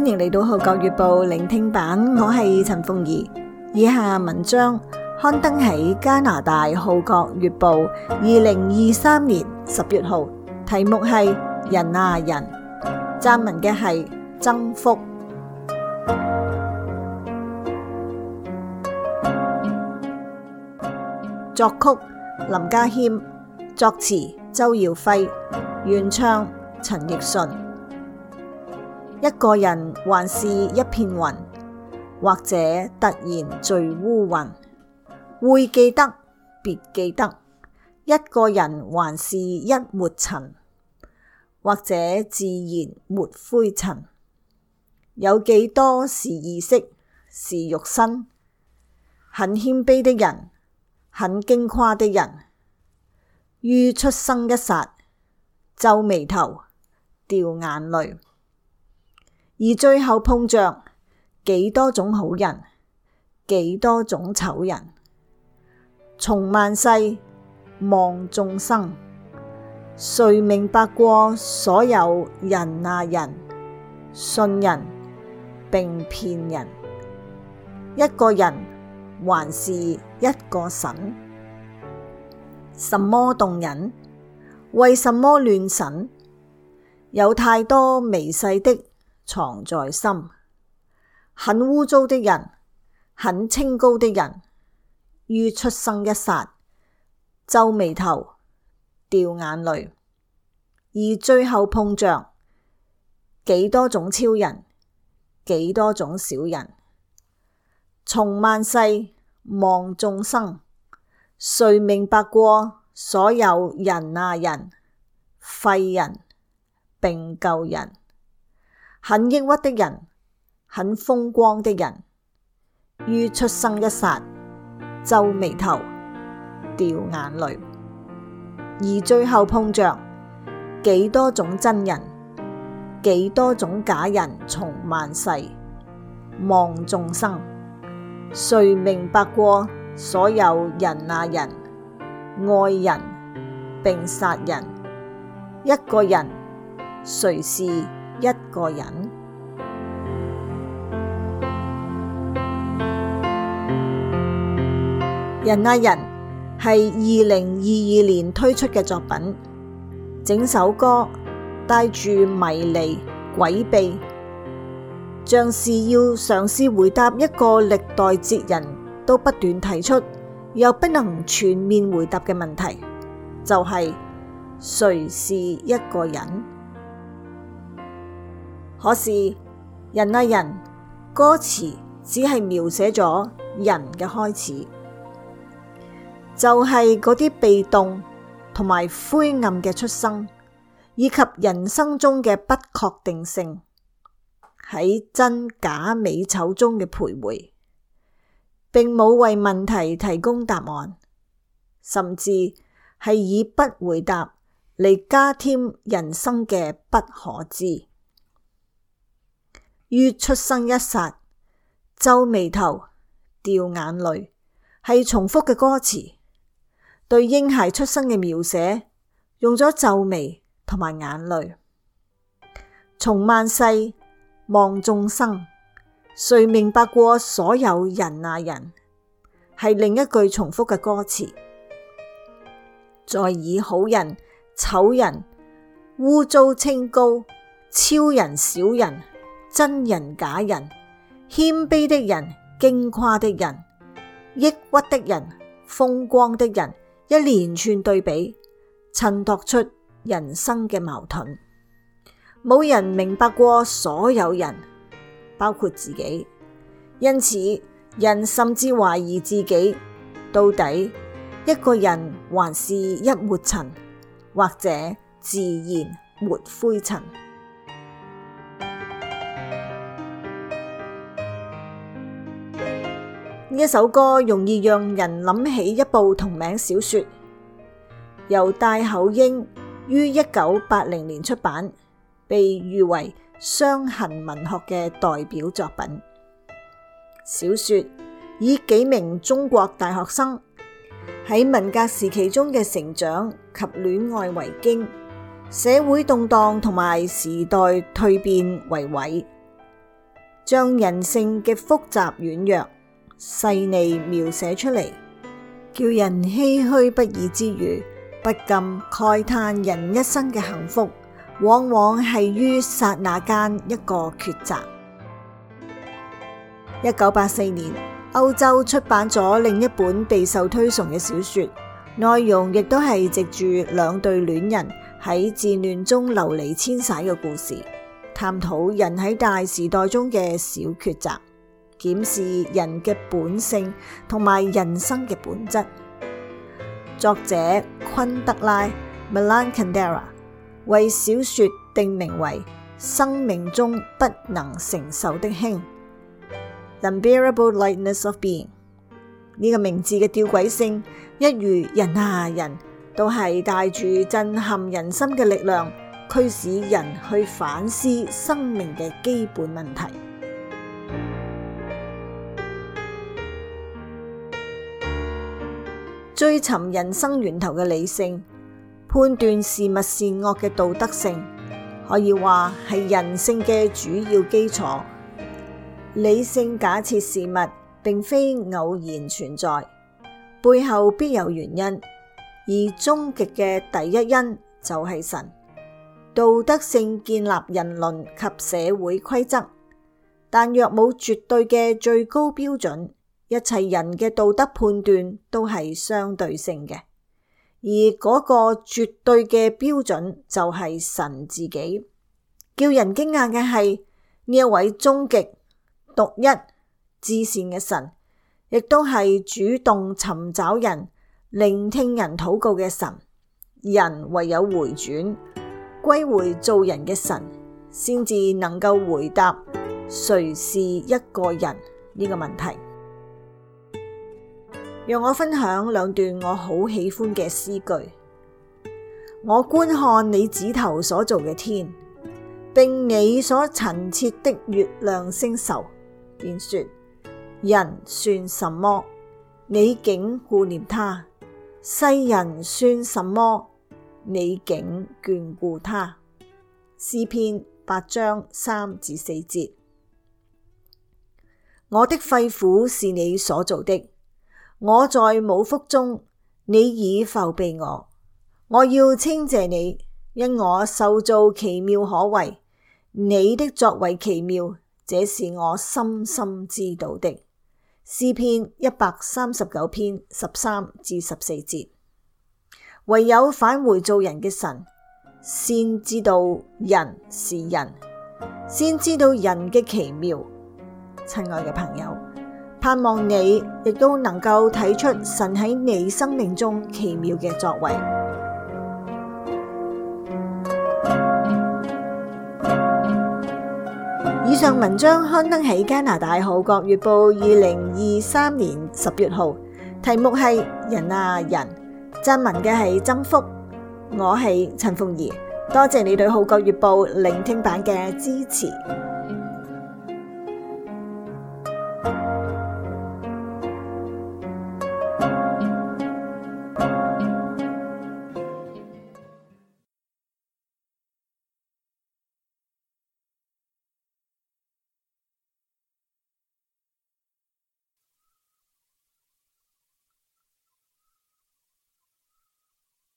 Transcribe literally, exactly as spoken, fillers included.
歡迎嚟到《號角月報》聆聽版，我係陳鳳儀。以下文章刊登喺加拿大《號角月報》二零二三年十月號，題目係人啊人，撰文嘅係曾福。作曲林家謙，作詞周耀輝，原唱陳奕迅。一個人還是一片雲，或者突然聚烏雲，會記得別記得。一個人還是一抹塵，或者自然沒灰塵。有幾多是意識，是肉身？很謙卑的人，很矜誇的人，於出生一剎，皺眉頭，掉眼淚。而最後碰着幾多種好人，幾多種醜人。從萬世望眾生，誰明白過所有人啊人，信人並騙人。一個人還是一個神，什麼動人？為什麼亂神？有太多微細的藏在心，很污糟的人，很清高的人，於出生一剎，皺眉頭，掉眼淚。而最後碰着幾多種超人，幾多種小人。從萬世望眾生，誰明白過所有人啊人，廢人並舊人。很抑鬱的人，很風光的人，於出生一剎，皺眉頭，掉眼淚。而最後碰着幾多種真人，幾多種假人。從萬世望眾生，誰明白過所有人啊人，愛人並殺人。一個人，誰是一個人？人啊人係二零二二年推出嘅作品，整首歌帶住迷離詭秘，像是要嘗試回答一個歷代哲人都不斷提出又不能全面回答嘅問題，就係誰是一個人？可是人啊人歌詞只係描寫咗人嘅開始，就係嗰啲被動同埋灰暗嘅出生，以及人生中嘅不確定性，喺真假美醜中嘅徘徊，並冇為問題提供答案，甚至係以不回答嚟加添人生嘅不可知。於出生一剎，皺眉頭，掉眼淚，係重複嘅歌詞，對嬰孩出生嘅描寫用咗皺眉同埋眼淚。從萬世望眾生，誰明白過所有人啊人，係另一句重複嘅歌詞，再以好人醜人、污糟清高、超人小人、真人假人、謙卑的人、矜誇的人、抑鬱的人、風光的人，一連串對比，襯托出人生嘅矛盾。冇人明白過所有人，包括自己，因此人甚至懷疑自己，到底一個人還是一抹塵，或者自然沒灰塵。呢一首歌容易讓人諗起一部同名小說，由戴厚英於一九八零年出版，被譽為傷痕文學嘅代表作品。小說以幾名中國大學生喺文革時期中嘅成長及戀愛為經，社會動盪同埋時代蛻變為緯， 將人性嘅複雜軟弱細膩描寫出嚟，叫人唏噓不已之餘，不禁慨嘆人一生嘅幸福往往係於剎那間一個抉擇。一九八四年，歐洲出版咗另一本備受推崇嘅小說，內容亦都係藉住兩對戀人喺戰亂中流離遷徙嘅故事，探討人喺大時代中嘅小抉擇，檢視人嘅本性同埋人生嘅本質。作者昆德拉 Milan Kundera 為小說定名為《生命中不能承受的輕》The Unbearable Lightness of Being。 呢個名字嘅弔詭性，一如人啊人，都係帶住震撼人心嘅力量，驅使人去反思生命嘅基本問題。追尋人生源頭嘅理性，判斷是物是惡嘅道德性，可以話係人性嘅主要基礎。理性假設事物並非偶然存在，背後必有原因，而終極嘅第一因就係神。道德性建立人倫及社會規則，但若冇絕對嘅最高標準，一切人嘅道德判斷都係相對性嘅，而嗰個絕對嘅標準就係神自己。叫人驚訝嘅係，呢一位終極獨一至善嘅神，亦都係主動尋找人、聆聽人禱告嘅神。人唯有回轉歸回做人嘅神，先至能夠回答誰是一個人呢個問題。讓我分享兩段我好喜歡嘅詩句。我觀看你指頭所造嘅天，並你所陳設的月亮星宿，便說：人算什麼？你竟顧念他；世人算什麼？你竟眷顧他。詩篇八章三至四節。我的肺腑是你所造的，我在母腹中，你已覆庇我。我要稱謝你，因我受造奇妙可畏，你的作為奇妙，這是我深深知道的。詩篇一百三十九篇十三至十四節。唯有返回做人嘅神，先知道人是人，先知道人嘅奇妙。親愛嘅朋友，盼望你亦都能夠睇出神喺你生命中奇妙嘅作為。以上文章刊登喺加拿大《號角月報》二零二三年十月號，題目係人啊人，撰文嘅係曾福，我係陳鳳儀，多謝你對《號角月報》聆聽版嘅支持。